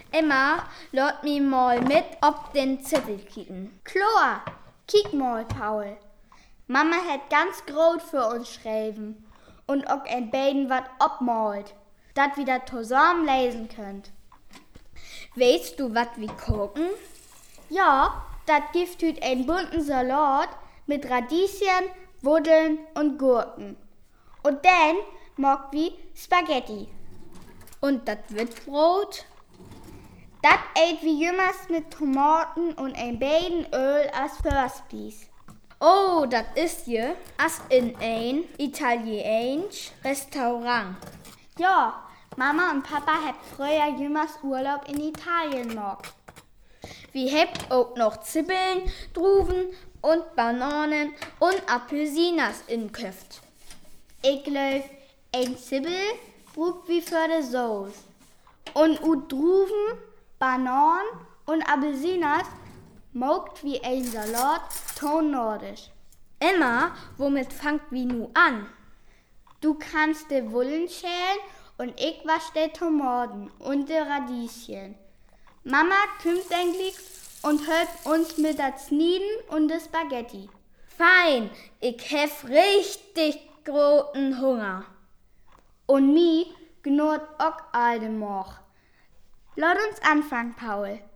Emma, lass mich mal mit ob den Zettel kicken. Klar, kick mal, Paul. Mama hat ganz groß für uns schreiben und auch ein beiden wat abmalt, dat wir dat zusammen lesen könnt. Weißt du, wat wir gucken? Ja, dat gibt hüt einen bunten Salat mit Radieschen, Wurdeln und Gurken. Und dann mag wir Spaghetti. Und dat Witbrot? Dat ät wie jümmers mit Tomaten und ein beiden Öl als Firstpiece. Oh, dat ist je as in ein italienisch Restaurant. Ja, Mama und Papa hat früher jümmers Urlaub in Italien gemacht. Wir habt auch noch Zwiebeln, Druven und Bananen und Apfelsinas in Köft. Ich glaub, ein Zwiebel braucht wie für die Sauce. Und Druven, Bananen und Apfelsinas mogt wie ein Salat tonnordisch. Emma, womit fangt wie nu an? Du kannst die Wullen schälen und ich wasch die Tomaten und die Radieschen. Mama kümmert eigentlich und hilft uns mit der Sniden und der Spaghetti. Fein, ich hef richtig großen Hunger. Und mi gnurrt auch all dem Moch. Lass uns anfangen, Paul.